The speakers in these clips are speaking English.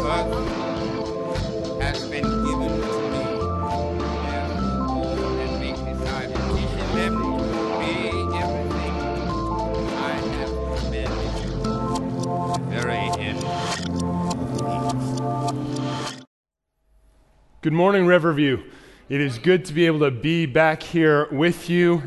purpose has been given to me. Therefore, and make disciples, teaching them to obey everything I have commanded you. The very end. Good morning, Riverview. It is good to be able to be back here with you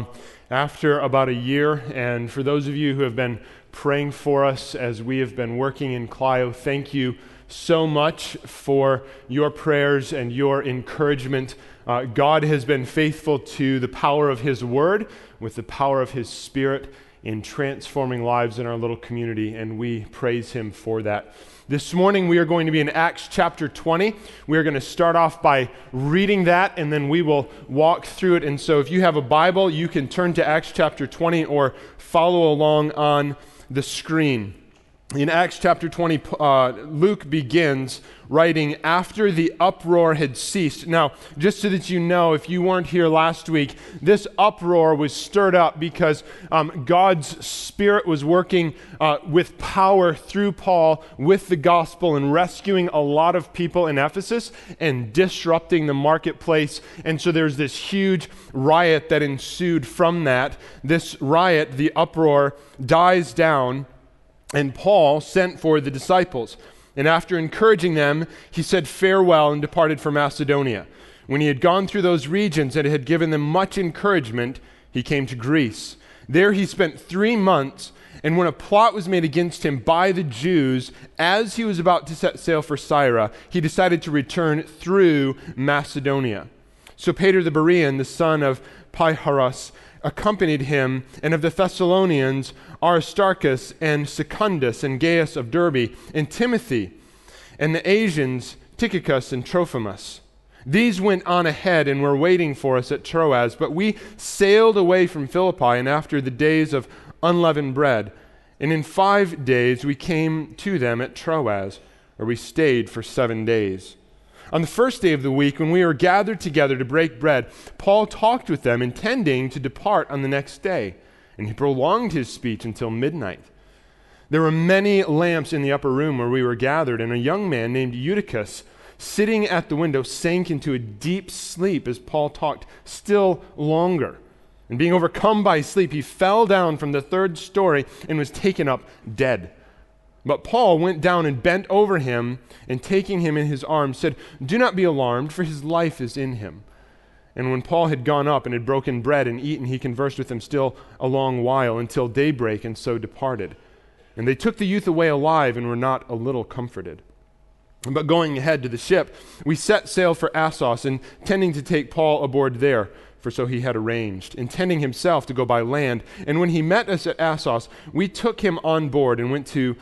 after about a year. And for those of you who have been praying for us as we have been working in Clio, thank you so much for your prayers and your encouragement. God has been faithful to the power of His Word with the power of His Spirit in transforming lives in our little community, and we praise Him for that. This morning we are going to be in Acts chapter 20. We are going to start off by reading that, and then we will walk through it. And so if you have a Bible, you can turn to Acts chapter 20 or follow along on the screen. In Acts chapter 20, Luke begins writing after the uproar had ceased. Now, just so that you know, if you weren't here last week, this uproar was stirred up because God's Spirit was working with power through Paul with the gospel and rescuing a lot of people in Ephesus and disrupting the marketplace. And so there's this huge riot that ensued from that. This riot, the uproar, dies down. And Paul sent for the disciples, and after encouraging them, he said farewell and departed for Macedonia. When he had gone through those regions and had given them much encouragement, he came to Greece. There he spent 3 months, and when a plot was made against him by the Jews, as he was about to set sail for Syria, he decided to return through Macedonia. So Peter the Berean, the son of Pyrrhus, accompanied him, and of the Thessalonians, Aristarchus and Secundus and Gaius of Derbe, and Timothy, and the Asians, Tychicus and Trophimus. These went on ahead and were waiting for us at Troas, but we sailed away from Philippi, and after the days of unleavened bread, and in 5 days we came to them at Troas, where we stayed for 7 days. On the first day of the week, when we were gathered together to break bread, Paul talked with them, intending to depart on the next day, and he prolonged his speech until midnight. There were many lamps in the upper room where we were gathered, and a young man named Eutychus, sitting at the window, sank into a deep sleep as Paul talked still longer. And being overcome by sleep, he fell down from the 3rd story and was taken up dead. But Paul went down and bent over him, and taking him in his arms, said, "Do not be alarmed, for his life is in him." And when Paul had gone up and had broken bread and eaten, he conversed with them still a long while, until daybreak, and so departed. And they took the youth away alive, and were not a little comforted. But going ahead to the ship, we set sail for Assos, intending to take Paul aboard there, for so he had arranged, intending himself to go by land. And when he met us at Assos, we took him on board and went to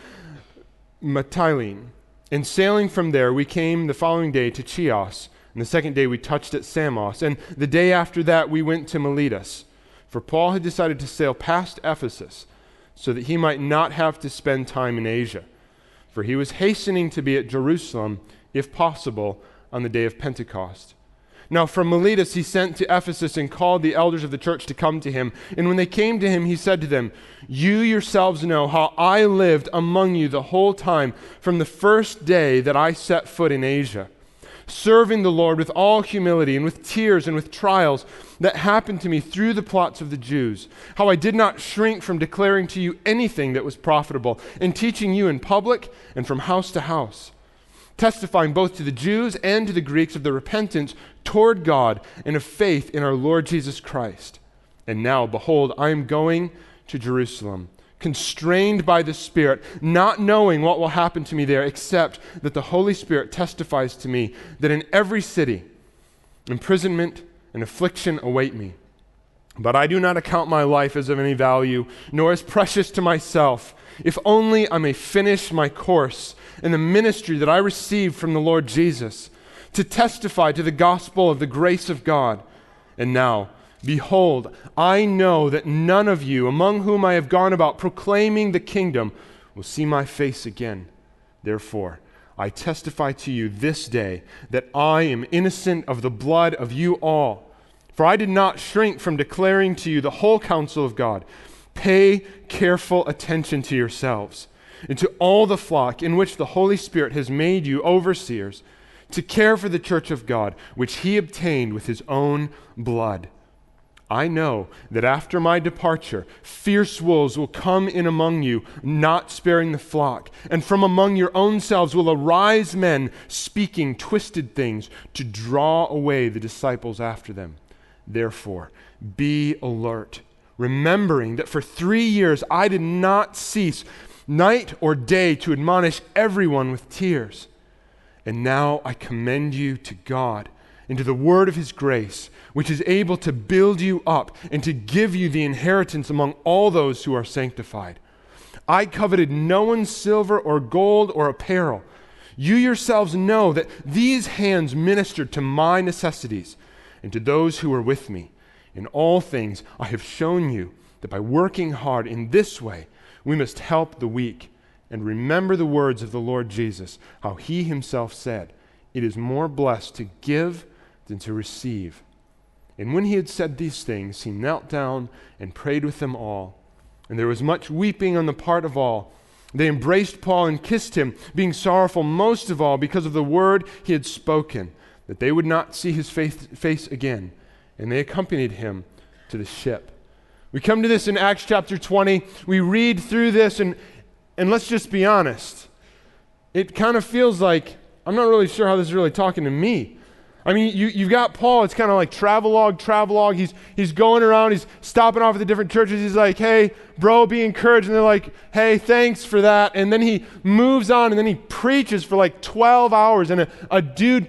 Mytilene. And sailing from there, we came the following day to Chios. And the second day we touched at Samos. And the day after that we went to Miletus. For Paul had decided to sail past Ephesus, so that he might not have to spend time in Asia. For he was hastening to be at Jerusalem, if possible, on the day of Pentecost. Now from Miletus he sent to Ephesus and called the elders of the church to come to him. And when they came to him, he said to them, "You yourselves know how I lived among you the whole time from the first day that I set foot in Asia, serving the Lord with all humility and with tears and with trials that happened to me through the plots of the Jews, how I did not shrink from declaring to you anything that was profitable, and teaching you in public and from house to house, testifying both to the Jews and to the Greeks of the repentance toward God and of faith in our Lord Jesus Christ. And now, behold, I am going to Jerusalem, constrained by the Spirit, not knowing what will happen to me there, except that the Holy Spirit testifies to me that in every city imprisonment and affliction await me. But I do not account my life as of any value, nor as precious to myself, if only I may finish my course in the ministry that I received from the Lord Jesus, to testify to the gospel of the grace of God. And now, behold, I know that none of you, among whom I have gone about proclaiming the kingdom, will see my face again. Therefore, I testify to you this day that I am innocent of the blood of you all. For I did not shrink from declaring to you the whole counsel of God. Pay careful attention to yourselves and to all the flock in which the Holy Spirit has made you overseers, to care for the church of God, which he obtained with his own blood. I know that after my departure, fierce wolves will come in among you, not sparing the flock. And from among your own selves will arise men speaking twisted things to draw away the disciples after them. Therefore, be alert, remembering that for 3 years I did not cease night or day to admonish everyone with tears. And now I commend you to God and to the word of his grace, which is able to build you up and to give you the inheritance among all those who are sanctified. I coveted no one's silver or gold or apparel. You yourselves know that these hands ministered to my necessities and to those who were with me. In all things I have shown you that by working hard in this way, we must help the weak. And remember the words of the Lord Jesus, how he himself said, "It is more blessed to give than to receive." And when he had said these things, he knelt down and prayed with them all. And there was much weeping on the part of all. They embraced Paul and kissed him, being sorrowful most of all because of the word he had spoken, that they would not see his face again. And they accompanied him to the ship. We come to this in Acts chapter 20. We read through this, and let's just be honest. It kind of feels like, I'm not really sure how this is really talking to me. I mean, you've got Paul, it's kind of like travelogue. He's going around, he's stopping off at the different churches. He's like, "Hey, bro, be encouraged." And they're like, "Hey, thanks for that." And then he moves on, and then he preaches for like 12 hours, and a dude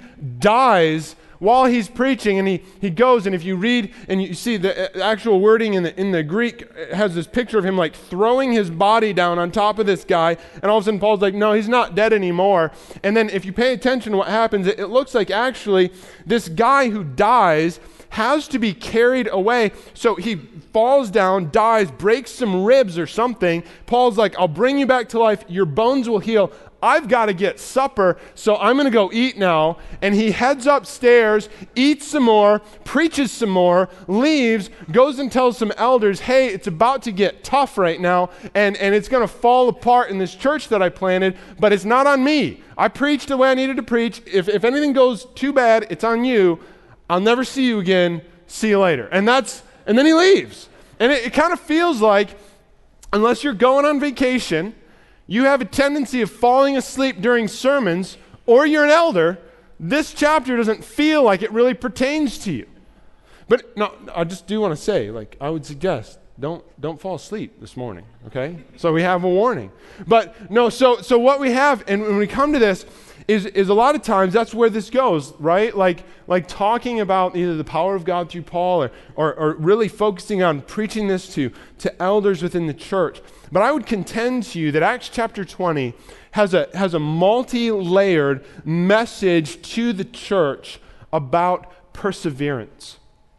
dies while he's preaching, and he goes, and if you read and you see the actual wording in the Greek, it has this picture of him like throwing his body down on top of this guy, and all of a sudden Paul's like, "No, he's not dead anymore." And then if you pay attention to what happens, it looks like actually this guy who dies has to be carried away. So he falls down, dies, breaks some ribs or something. Paul's like, "I'll bring you back to life. Your bones will heal. I've got to get supper, so I'm going to go eat now." And he heads upstairs, eats some more, preaches some more, leaves, goes and tells some elders, "Hey, it's about to get tough right now, and it's going to fall apart in this church that I planted, but it's not on me. I preached the way I needed to preach. If anything goes too bad, it's on you. I'll never see you again. See you later." And then he leaves. And it kind of feels like, unless you're going on vacation, you have a tendency of falling asleep during sermons, or you're an elder, this chapter doesn't feel like it really pertains to you. But no, I just do want to say, like, I would suggest, don't fall asleep this morning, okay? So we have a warning. But no, so what we have, and when we come to this, is a lot of times that's where this goes, right? Like talking about either the power of God through Paul, or really focusing on preaching this to elders within the church. But I would contend to you that Acts chapter 20 has a multi-layered message to the church about perseverance.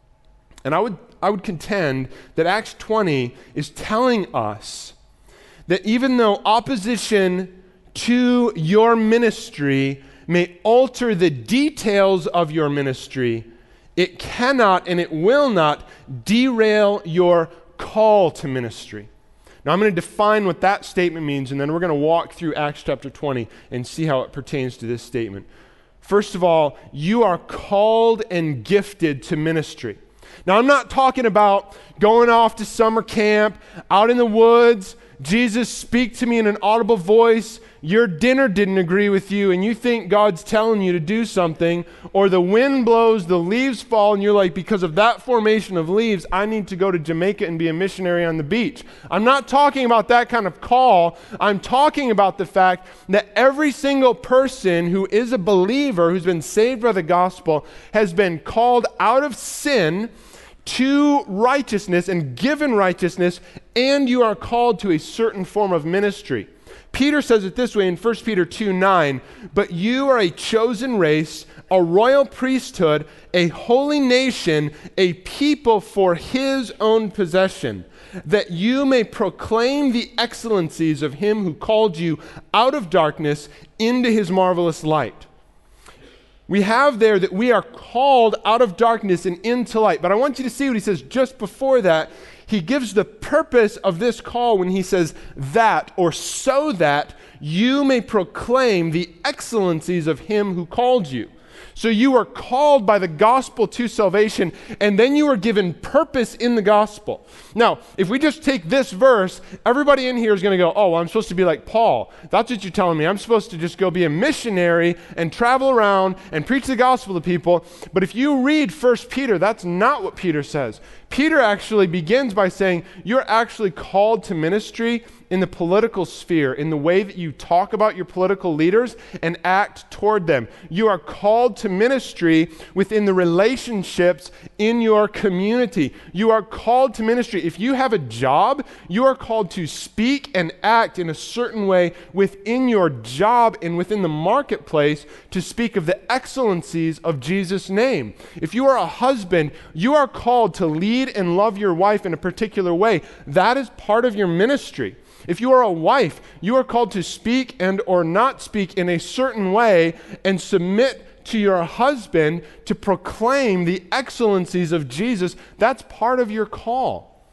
And I would contend that Acts 20 is telling us that even though opposition to your ministry may alter the details of your ministry, it cannot and it will not derail your call to ministry. Now I'm going to define what that statement means, and then we're going to walk through Acts chapter 20 and see how it pertains to this statement. First of all, you are called and gifted to ministry. Now I'm not talking about going off to summer camp, out in the woods, Jesus speak to me in an audible voice, your dinner didn't agree with you and you think God's telling you to do something, or the wind blows, the leaves fall, and you're like, because of that formation of leaves, I need to go to Jamaica and be a missionary on the beach. I'm not talking about that kind of call. I'm talking about the fact that every single person who is a believer, who's been saved by the gospel, has been called out of sin to righteousness and given righteousness, and you are called to a certain form of ministry. Peter says it this way in 1 Peter 2:9, "But you are a chosen race, a royal priesthood, a holy nation, a people for his own possession, that you may proclaim the excellencies of him who called you out of darkness into his marvelous light." We have there that we are called out of darkness and into light. But I want you to see what he says just before that. he gives the purpose of this call when he says that, or so that you may proclaim the excellencies of him who called you. So you are called by the gospel to salvation, and then you are given purpose in the gospel. Now, if we just take this verse, everybody in here is going to go, oh, well, I'm supposed to be like Paul. That's what you're telling me. I'm supposed to just go be a missionary and travel around and preach the gospel to people. But if you read 1 Peter, that's not what Peter says. Peter actually begins by saying, you're actually called to ministry in the political sphere, in the way that you talk about your political leaders and act toward them. You are called to ministry within the relationships in your community. You are called to ministry. If you have a job, you are called to speak and act in a certain way within your job and within the marketplace to speak of the excellencies of Jesus' name. If you are a husband, you are called to lead and love your wife in a particular way. That is part of your ministry. If you are a wife, you are called to speak and or not speak in a certain way and submit to your husband to proclaim the excellencies of Jesus. That's part of your call.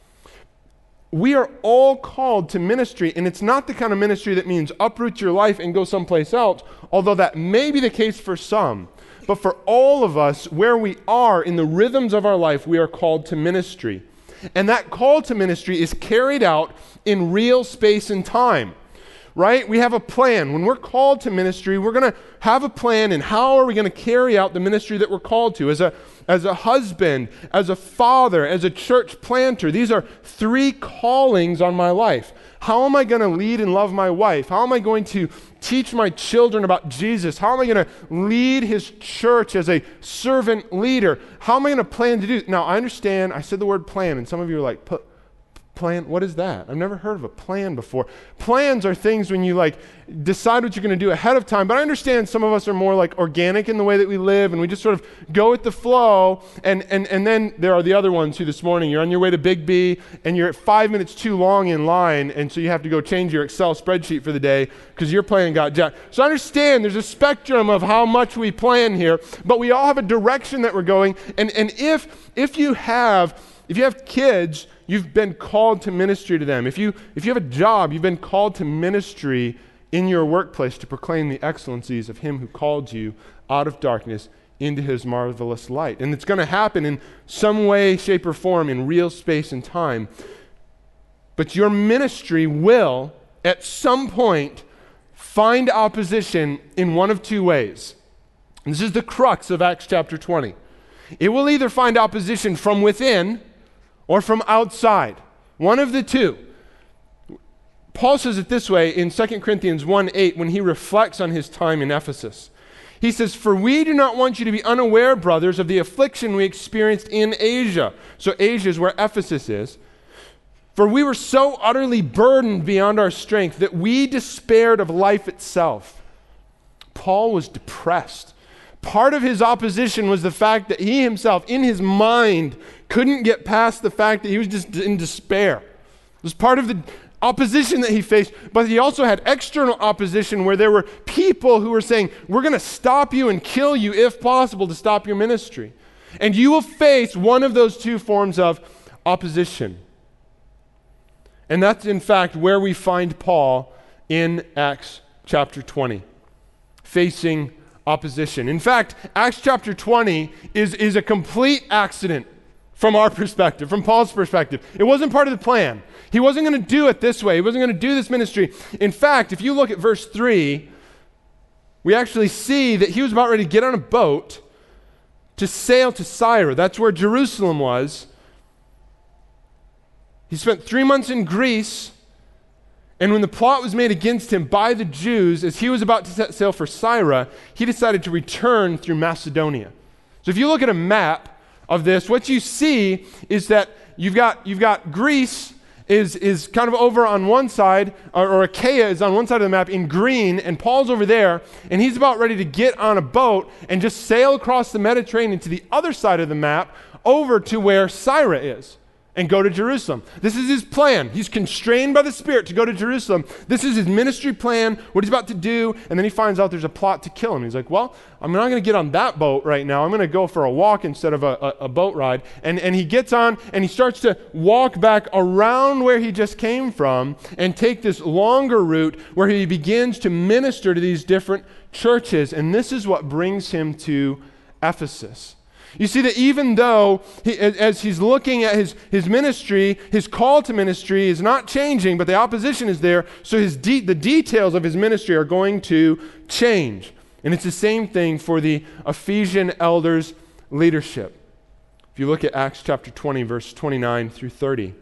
We are all called to ministry, and it's not the kind of ministry that means uproot your life and go someplace else, although that may be the case for some. But for all of us, where we are in the rhythms of our life, we are called to ministry. And that call to ministry is carried out in real space and time, right? We have a plan. When we're called to ministry, we're going to have a plan, and how are we going to carry out the ministry that we're called to? As a husband, as a father, as a church planter, these are three callings on my life. How am I going to lead and love my wife? How am I going to teach my children about Jesus? How am I going to lead his church as a servant leader? How am I going to plan to do? Now, I understand, I said the word plan, and some of you are like, plan, what is that? I've never heard of a plan before. Plans are things when you decide what you're going to do ahead of time, but I understand some of us are more organic in the way that we live, and we just sort of go with the flow, and then there are the other ones who this morning, you're on your way to Big B, and you're 5 minutes too long in line, and so you have to go change your Excel spreadsheet for the day because your plan got jacked. So I understand there's a spectrum of how much we plan here, but we all have a direction that we're going, and if you have kids, you've been called to ministry to them. If you have a job, you've been called to ministry in your workplace to proclaim the excellencies of him who called you out of darkness into his marvelous light. And it's going to happen in some way, shape, or form in real space and time. But your ministry will, at some point, find opposition in one of two ways. And this is the crux of Acts chapter 20. It will either find opposition from within or from outside. One of the two. Paul says it this way in 2 Corinthians 1:8 when he reflects on his time in Ephesus. He says, "For we do not want you to be unaware, brothers, of the affliction we experienced in Asia." So Asia is where Ephesus is. "For we were so utterly burdened beyond our strength that we despaired of life itself." Paul was depressed. Part of his opposition was the fact that he himself, in his mind, couldn't get past the fact that he was just in despair. It was part of the opposition that he faced, but he also had external opposition where there were people who were saying, we're going to stop you and kill you if possible to stop your ministry. And you will face one of those two forms of opposition. And that's in fact where we find Paul in Acts chapter 20, facing opposition. In fact, Acts chapter 20 is a complete accident from our perspective, from Paul's perspective. It wasn't part of the plan. He wasn't going to do it this way. He wasn't going to do this ministry. In fact, if you look at verse 3, we actually see that he was about ready to get on a boat to sail to Syria. That's where Jerusalem was. He spent 3 months in Greece, and when the plot was made against him by the Jews, as he was about to set sail for Syria, he decided to return through Macedonia. So if you look at a map of this, what you see is that you've got Greece is kind of over on one side, or Achaia is on one side of the map in green, and Paul's over there, and he's about ready to get on a boat and just sail across the Mediterranean to the other side of the map over to where Syria is. and go to Jerusalem. This is his plan. He's constrained by the Spirit to go to Jerusalem. This is his ministry plan, what he's about to do, and then he finds out there's a plot to kill him. He's like, well, I'm not going to get on that boat right now. I'm going to go for a walk instead of a boat ride. And he gets on, and he starts to walk back around where he just came from and take this longer route where he begins to minister to these different churches. And this is what brings him to Ephesus. You see that even though, as he's looking at his ministry, his call to ministry is not changing, but the opposition is there, so the details of his ministry are going to change. And it's the same thing for the Ephesian elders' leadership. If you look at Acts chapter 20, verse 29 through 30,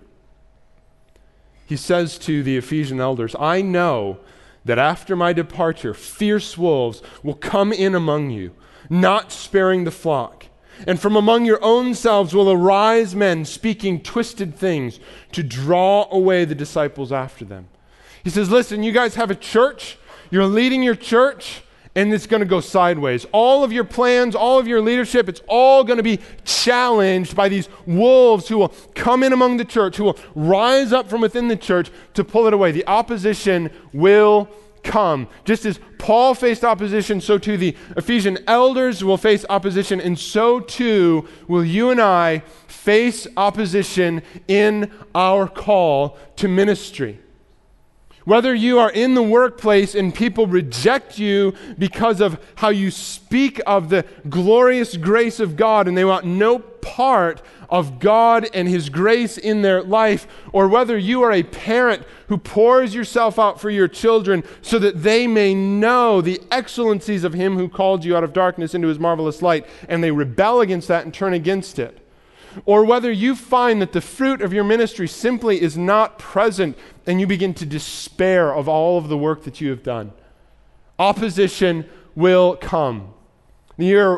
he says to the Ephesian elders, I know that after my departure, fierce wolves will come in among you, not sparing the flock. And from among your own selves will arise men speaking twisted things to draw away the disciples after them. He says, listen, you guys have a church, you're leading your church, and it's going to go sideways. All of your plans, all of your leadership, it's all going to be challenged by these wolves who will come in among the church, who will rise up from within the church to pull it away. The opposition will come. Just as Paul faced opposition, so too the Ephesian elders will face opposition, and so too will you and I face opposition in our call to ministry. Whether you are in the workplace and people reject you because of how you speak of the glorious grace of God and they want no part of God and His grace in their life, or whether you are a parent who pours yourself out for your children so that they may know the excellencies of Him who called you out of darkness into His marvelous light, and they rebel against that and turn against it. Or whether you find that the fruit of your ministry simply is not present and you begin to despair of all of the work that you have done. Opposition will come. In the year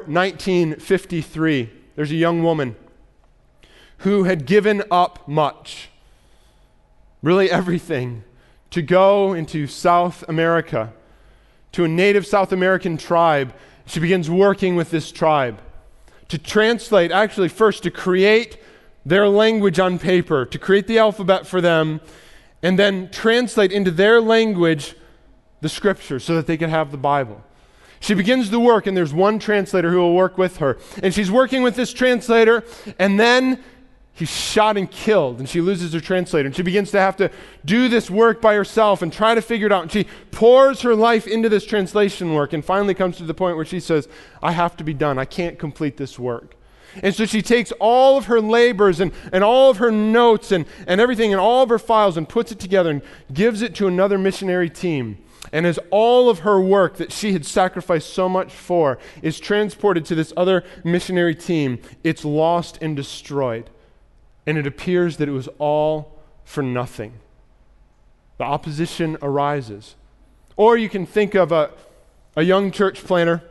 1953, there's a young woman who had given up much, really everything, to go into South America, to a native South American tribe. She begins working with this tribe to translate, actually first to create their language on paper, to create the alphabet for them, and then translate into their language the scriptures so that they could have the Bible. She begins the work, and there's one translator who will work with her. And she's working with this translator, and then he's shot and killed, and she loses her translator. And she begins to have to do this work by herself and try to figure it out. And she pours her life into this translation work and finally comes to the point where she says, I have to be done. I can't complete this work. And so she takes all of her labors and all of her notes and everything and all of her files and puts it together and gives it to another missionary team. And as all of her work that she had sacrificed so much for is transported to this other missionary team, it's lost and destroyed. And it appears that it was all for nothing. The opposition arises. Or you can think of a young church planter,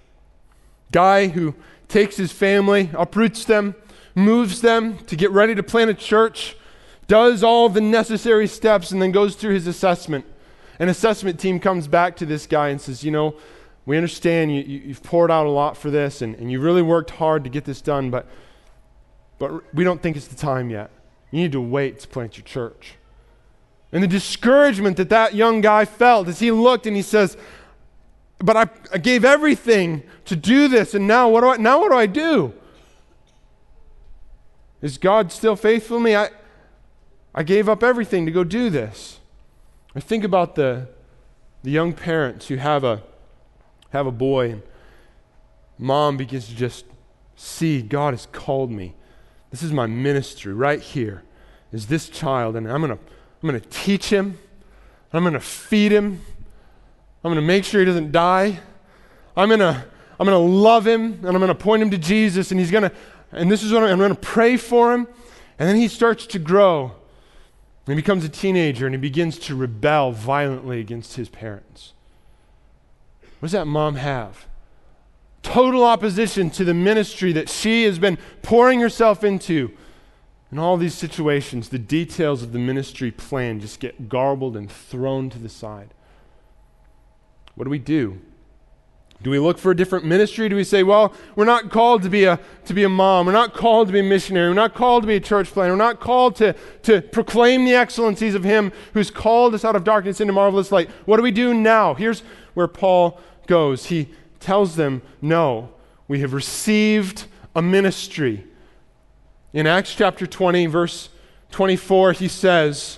guy who takes his family, uproots them, moves them to get ready to plant a church, does all the necessary steps, and then goes through his assessment. An assessment team comes back to this guy and says, we understand you've poured out a lot for this, and you really worked hard to get this done, but we don't think it's the time yet. You need to wait to plant your church. And the discouragement that young guy felt as he looked and he says, but I gave everything to do this, and now what do I do? Is God still faithful to me? I gave up everything to go do this. I think about the young parents who have a boy, and mom begins to just see, God has called me. This is my ministry right here, is this child, and I'm going to teach him. I'm going to feed him. I'm going to make sure he doesn't die. I'm going to love him, and I'm going to point him to Jesus, and this is what I'm going to pray for him. And then he starts to grow, and he becomes a teenager, and he begins to rebel violently against his parents. What does that mom have? Total opposition to the ministry that she has been pouring herself into. In all these situations, the details of the ministry plan just get garbled and thrown to the side. What do we do? Do we look for a different ministry? Do we say, well, we're not called to be a mom. We're not called to be a missionary. We're not called to be a church planter. We're not called to proclaim the excellencies of him who's called us out of darkness into marvelous light. What do we do now? Here's where Paul goes. He tells them, no, we have received a ministry. In Acts chapter 20, verse 24, he says,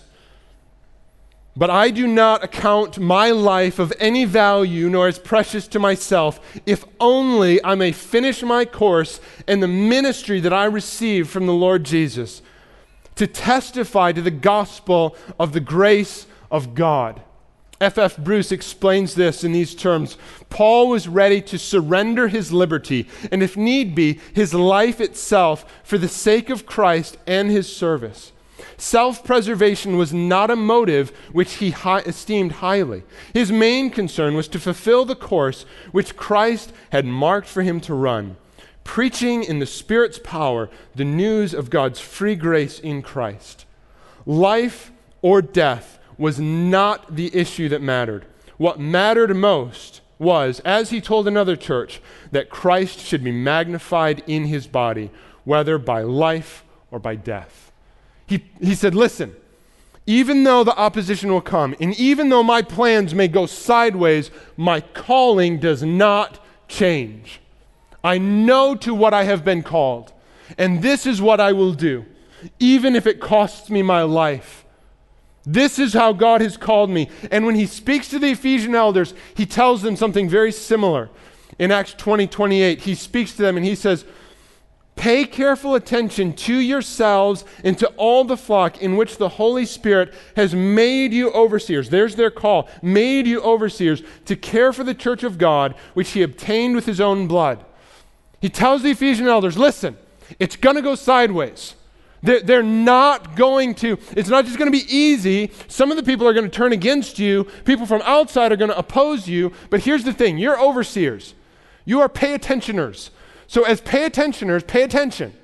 but I do not account my life of any value, nor as precious to myself, if only I may finish my course and the ministry that I received from the Lord Jesus, to testify to the gospel of the grace of God. F.F. Bruce explains this in these terms. Paul was ready to surrender his liberty, and if need be, his life itself, for the sake of Christ and his service. Self-preservation was not a motive which he esteemed highly. His main concern was to fulfill the course which Christ had marked for him to run, preaching in the Spirit's power the news of God's free grace in Christ. Life or death was not the issue that mattered. What mattered most was, as he told another church, that Christ should be magnified in his body, whether by life or by death. He said, listen, even though the opposition will come, and even though my plans may go sideways, my calling does not change. I know to what I have been called, and this is what I will do, even if it costs me my life. This is how God has called me. And when he speaks to the Ephesian elders, he tells them something very similar. In Acts 20:28, he speaks to them and he says, pay careful attention to yourselves and to all the flock in which the Holy Spirit has made you overseers. There's their call. Made you overseers to care for the church of God, which he obtained with his own blood. He tells the Ephesian elders, listen, it's going to go sideways. They're not going to, it's not just going to be easy. Some of the people are going to turn against you. People from outside are going to oppose you. But here's the thing, you're overseers. You are pay-attentioners. So as pay-attentioners, pay attention.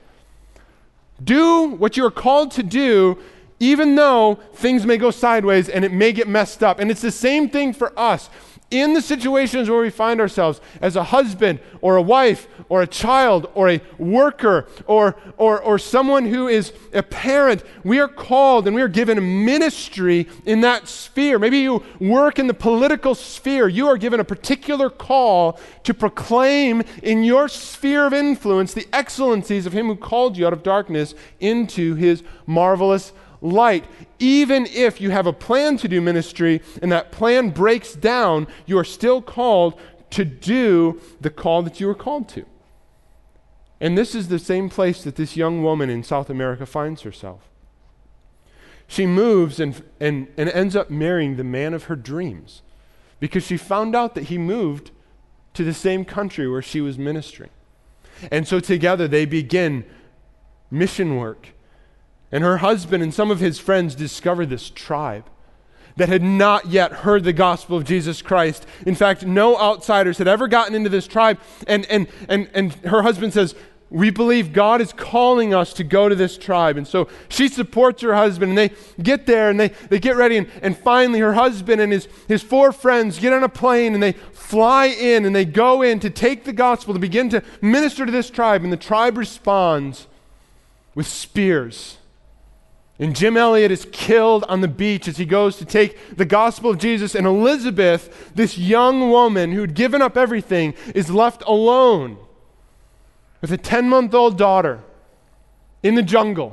Do what you're called to do, even though things may go sideways and it may get messed up. And it's the same thing for us. In the situations where we find ourselves as a husband or a wife or a child or a worker or someone who is a parent, we are called and we are given a ministry in that sphere. Maybe you work in the political sphere. You are given a particular call to proclaim in your sphere of influence the excellencies of him who called you out of darkness into his marvelous light. Even if you have a plan to do ministry and that plan breaks down, you are still called to do the call that you were called to. And this is the same place that this young woman in South America finds herself. She moves and ends up marrying the man of her dreams because she found out that he moved to the same country where she was ministering. And so together they begin mission work. And her husband and some of his friends discovered this tribe that had not yet heard the gospel of Jesus Christ. In fact, no outsiders had ever gotten into this tribe. And her husband says, we believe God is calling us to go to this tribe. And so she supports her husband, and they get there, and they get ready, and finally her husband and his four friends get on a plane, and they fly in, and they go in to take the gospel, to begin to minister to this tribe. And the tribe responds with spears. And Jim Elliot is killed on the beach as he goes to take the gospel of Jesus. And Elizabeth, this young woman who'd given up everything, is left alone with a 10-month-old daughter in the jungle.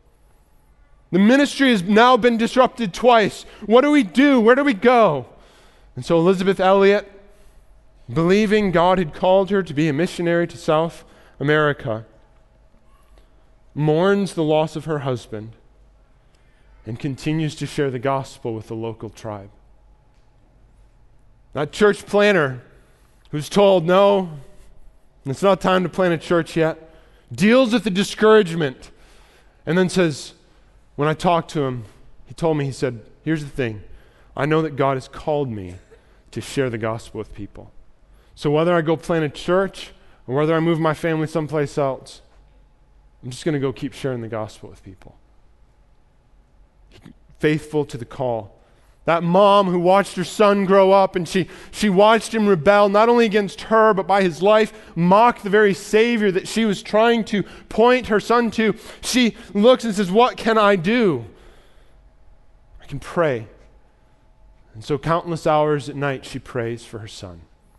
The ministry has now been disrupted twice. What do we do? Where do we go? And so Elizabeth Elliot, believing God had called her to be a missionary to South America, mourns the loss of her husband and continues to share the gospel with the local tribe. That church planter who's told, no, it's not time to plant a church yet, deals with the discouragement, and then says, when I talked to him, he told me, he said, here's the thing, I know that God has called me to share the gospel with people. So whether I go plant a church or whether I move my family someplace else, I'm just going to go keep sharing the gospel with people. Faithful to the call That mom who watched her son grow up, and she watched him rebel not only against her, but by his life, mock the very Savior that she was trying to point her son to. She looks and says, what can I do? I can pray. And so countless hours at night she prays for her son.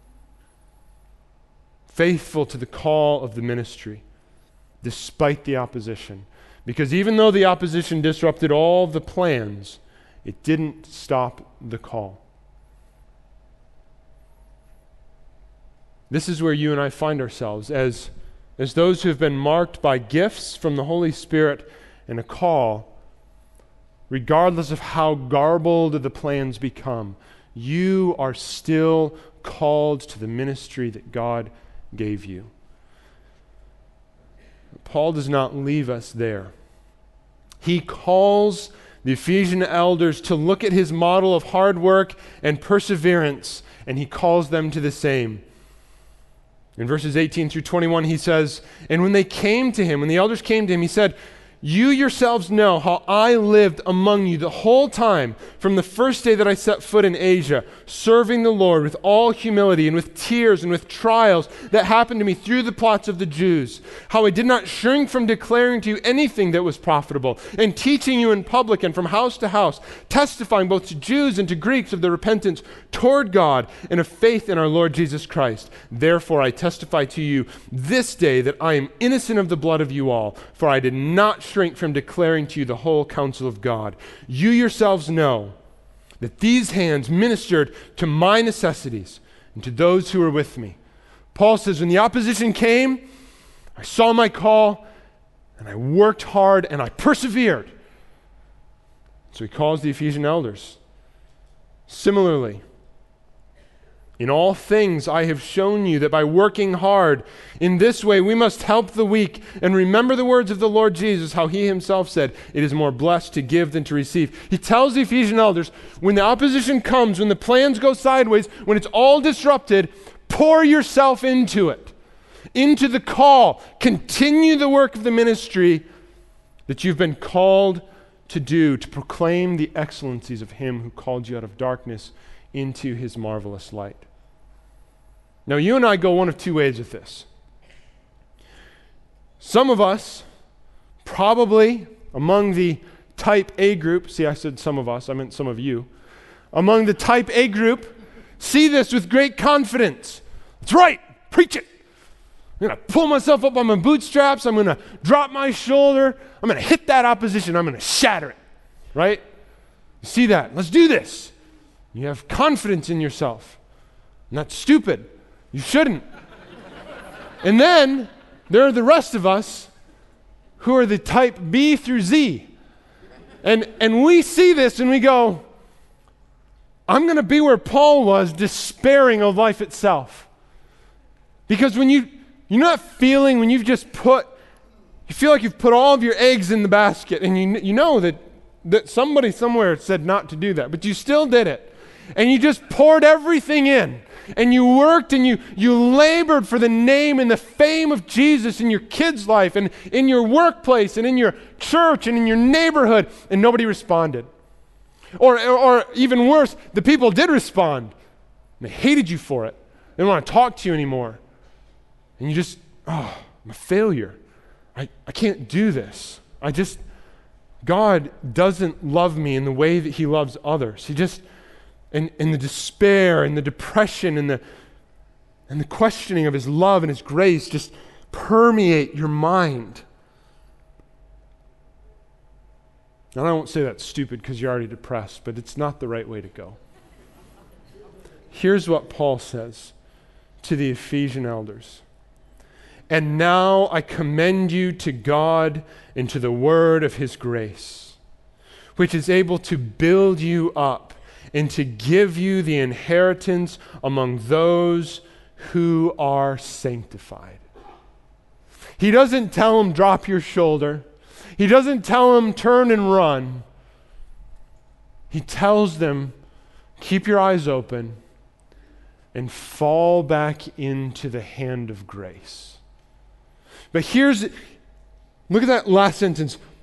Faithful to the call of the ministry, despite the opposition. Because even though the opposition disrupted all the plans, it didn't stop the call. This is where you and I find ourselves as those who have been marked by gifts from the Holy Spirit and a call. Regardless of how garbled the plans become, you are still called to the ministry that God gave you. Paul does not leave us there. He calls the Ephesian elders to look at his model of hard work and perseverance, and he calls them to the same. In verses 18 through 21, he says, and when the elders came to him, he said, you yourselves know how I lived among you the whole time from the first day that I set foot in Asia, serving the Lord with all humility and with tears and with trials that happened to me through the plots of the Jews. How I did not shrink from declaring to you anything that was profitable and teaching you in public and from house to house, testifying both to Jews and to Greeks of the repentance toward God and of faith in our Lord Jesus Christ. Therefore I testify to you this day that I am innocent of the blood of you all, for I did not shrink from declaring to you the whole counsel of God. You yourselves know that these hands ministered to my necessities and to those who were with me. Paul says, when the opposition came, I saw my call and I worked hard and I persevered. So he calls the Ephesian elders. Similarly, in all things I have shown you that by working hard in this way we must help the weak, and remember the words of the Lord Jesus, how he himself said, it is more blessed to give than to receive. He tells the Ephesian elders, when the opposition comes, when the plans go sideways, when it's all disrupted, pour yourself into it, into the call. Continue the work of the ministry that you've been called to do, to proclaim the excellencies of him who called you out of darkness into his marvelous light. Now, you and I go one of two ways with this. Some of us, probably among the type A group, see, I said some of us, I meant some of you, among the type A group, see this with great confidence. That's right, preach it. I'm going to pull myself up on my bootstraps. I'm going to drop my shoulder. I'm going to hit that opposition. I'm going to shatter it, right? You see that? Let's do this. You have confidence in yourself. Not stupid. You shouldn't. And then there are the rest of us who are the type B through Z. And we see this and we go, I'm going to be where Paul was, despairing of life itself. Because when you know that feeling when you feel like you've put all of your eggs in the basket, and you know that somebody somewhere said not to do that, but you still did it. And you just poured everything in, and you worked and you labored for the name and the fame of Jesus in your kids' life and in your workplace and in your church and in your neighborhood, and nobody responded. Or even worse, the people did respond. And they hated you for it. They didn't want to talk to you anymore. And you just, I'm a failure. I can't do this. God doesn't love me in the way that he loves others. And the despair and the depression and the questioning of his love and his grace just permeate your mind. And I won't say that's stupid because you're already depressed, but it's not the right way to go. Here's what Paul says to the Ephesian elders. And now I commend you to God and to the word of his grace, which is able to build you up and to give you the inheritance among those who are sanctified. He doesn't tell them, drop your shoulder. He doesn't tell them, turn and run. He tells them, keep your eyes open and fall back into the hand of grace. But look at that last sentence.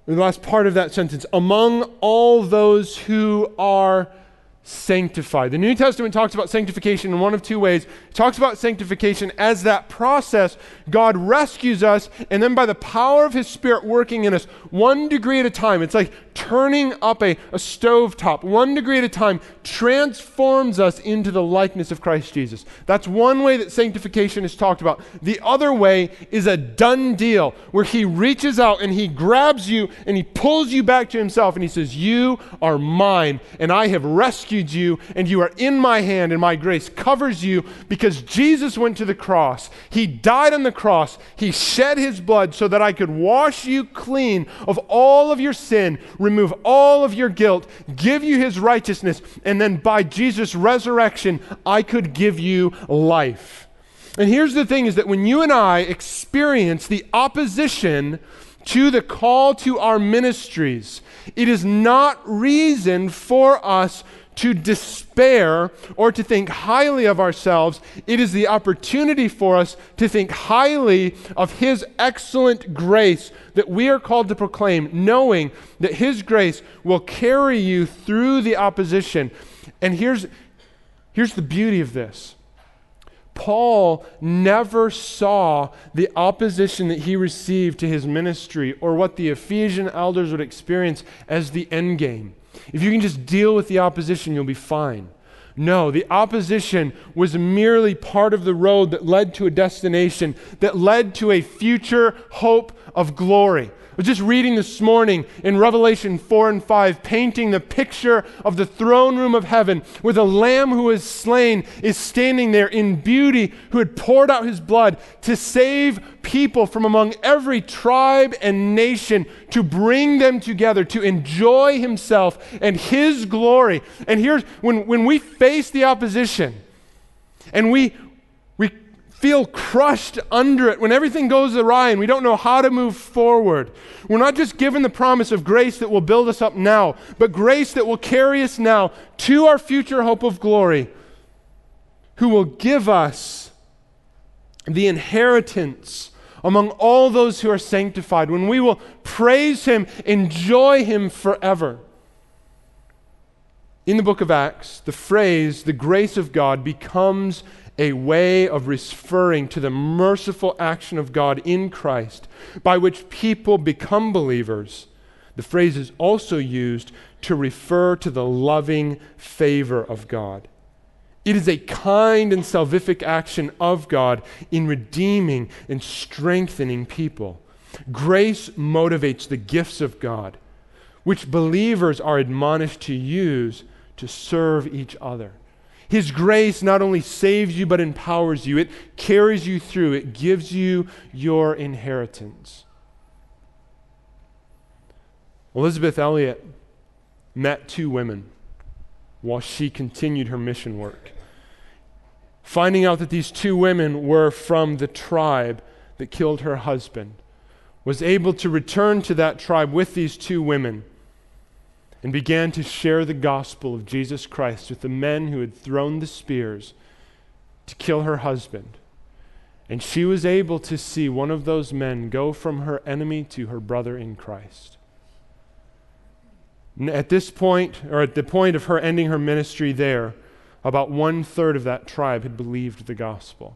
or the last part of that sentence, among all those who are sanctified. The New Testament talks about sanctification in one of two ways. It talks about sanctification as that process. God rescues us, and then by the power of His Spirit working in us, 1 degree at a time, it's like turning up a stovetop, 1 degree at a time, transforms us into the likeness of Christ Jesus. That's one way that sanctification is talked about. The other way is a done deal, where He reaches out and He grabs you and He pulls you back to Himself, and He says, "You are mine, and I have rescued you, and you are in my hand, and my grace covers you," because Jesus went to the cross. He died on the cross. He shed His blood so that I could wash you clean of all of your sin, remove all of your guilt, give you His righteousness, and then by Jesus' resurrection, I could give you life. And here's the thing, is that when you and I experience the opposition to the call to our ministries, it is not reason for us to despair or to think highly of ourselves. It is the opportunity for us to think highly of His excellent grace that we are called to proclaim, knowing that His grace will carry you through the opposition. And here's the beauty of this. Paul never saw the opposition that he received to his ministry or what the Ephesian elders would experience as the end game. If you can just deal with the opposition, you'll be fine. No, the opposition was merely part of the road that led to a destination, that led to a future hope of glory. I was just reading this morning in Revelation 4 and 5, painting the picture of the throne room of heaven, where the Lamb who was slain is standing there in beauty, who had poured out His blood to save people from among every tribe and nation, to bring them together, to enjoy Himself and His glory. And here's, when we face the opposition, and we feel crushed under it, when everything goes awry and we don't know how to move forward, we're not just given the promise of grace that will build us up now, but grace that will carry us now to our future hope of glory, who will give us the inheritance among all those who are sanctified, when we will praise Him, enjoy Him forever. In the book of Acts, the phrase, "the grace of God," becomes a way of referring to the merciful action of God in Christ, by which people become believers. The phrase is also used to refer to the loving favor of God. It is a kind and salvific action of God in redeeming and strengthening people. Grace motivates the gifts of God, which believers are admonished to use to serve each other. His grace not only saves you, but empowers you. It carries you through. It gives you your inheritance. Elizabeth Elliot met two women while she continued her mission work. Finding out that these two women were from the tribe that killed her husband, was able to return to that tribe with these two women and began to share the gospel of Jesus Christ with the men who had thrown the spears to kill her husband. And she was able to see one of those men go from her enemy to her brother in Christ. At this point, or at the point of her ending her ministry there, about 1/3 of that tribe had believed the gospel.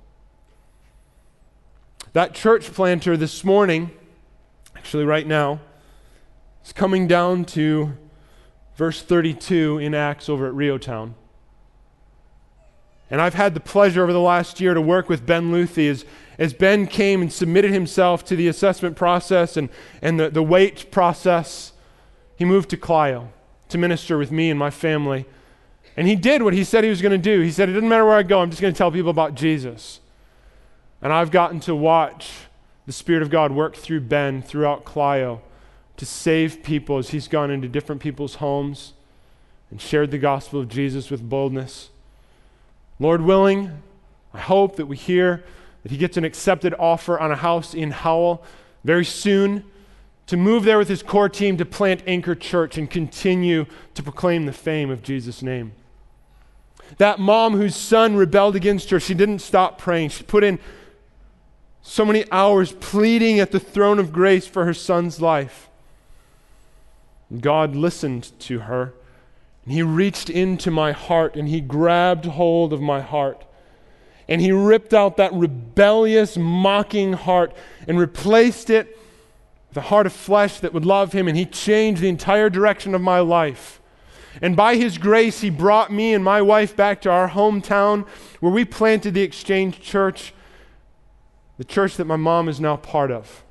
That church planter this morning, actually right now, is coming down to verse 32 in Acts over at Rio Town. And I've had the pleasure over the last year to work with Ben Luthi as Ben came and submitted himself to the assessment process and the wait process. He moved to Clio to minister with me and my family. And he did what he said he was going to do. He said, "It doesn't matter where I go, I'm just going to tell people about Jesus." And I've gotten to watch the Spirit of God work through Ben throughout Clio to save people as he's gone into different people's homes and shared the gospel of Jesus with boldness. Lord willing, I hope that we hear that he gets an accepted offer on a house in Howell very soon to move there with his core team to plant Anchor Church and continue to proclaim the fame of Jesus' name. That mom whose son rebelled against her, she didn't stop praying. She put in so many hours pleading at the throne of grace for her son's life. God listened to her, and He reached into my heart, and He grabbed hold of my heart, and He ripped out that rebellious, mocking heart and replaced it with a heart of flesh that would love Him, and He changed the entire direction of my life. And by His grace, He brought me and my wife back to our hometown where we planted the Exchange Church, the church that my mom is now part of.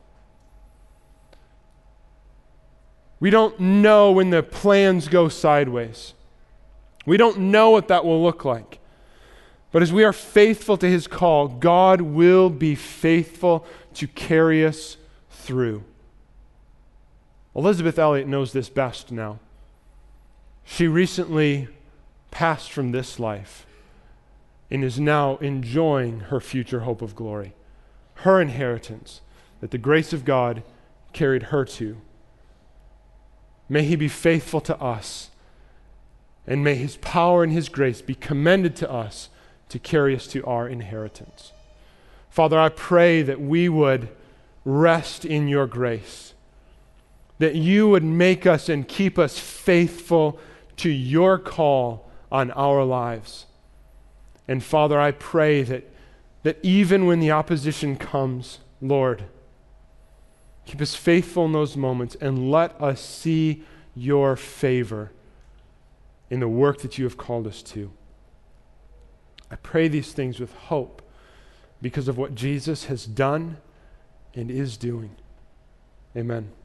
We don't know when the plans go sideways. We don't know what that will look like. But as we are faithful to His call, God will be faithful to carry us through. Elizabeth Elliot knows this best now. She recently passed from this life and is now enjoying her future hope of glory, her inheritance that the grace of God carried her to. May He be faithful to us, and may His power and His grace be commended to us to carry us to our inheritance. Father, I pray that we would rest in Your grace, that You would make us and keep us faithful to Your call on our lives. And Father, I pray that even when the opposition comes, Lord, keep us faithful in those moments and let us see Your favor in the work that You have called us to. I pray these things with hope because of what Jesus has done and is doing. Amen.